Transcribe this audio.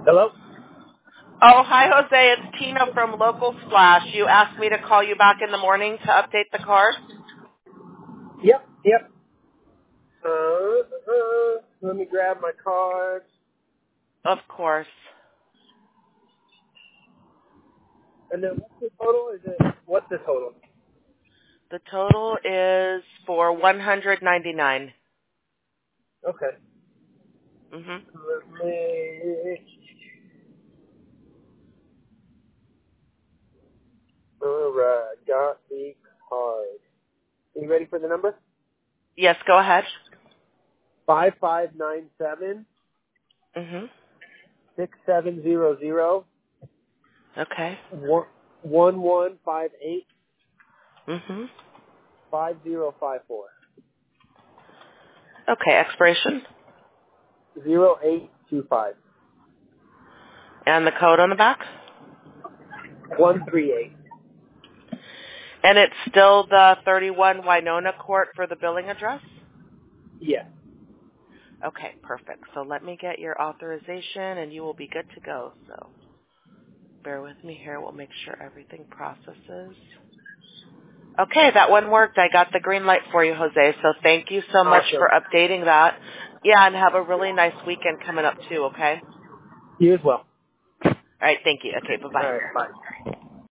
Hello? Oh, hi, Jose. It's Tina from Local Splash. You asked me to call you back in the morning to update the card? Yep. Let me grab my card. Of course. And then what's the total? What's the total? The total is for $199. Okay. Mhm. Let me... Alright, got the card. Are you ready for the number? Yes, go ahead. 5597 Mhm. 6700 Okay. 1158 Mhm. 5054 Okay, expiration 0825 and the code on the back. 138. And it's still the 31 Winona Court for the billing address? Yeah. Okay, perfect. So let me get your authorization and you will be good to go. So bear with me here. We'll make sure everything processes. Okay, that one worked. I got the green light for you, Jose. So thank you so much Awesome. for updating that. Yeah, and have a really nice weekend coming up too, okay? You as well. All right, thank you. Okay, bye-bye. Alright, bye.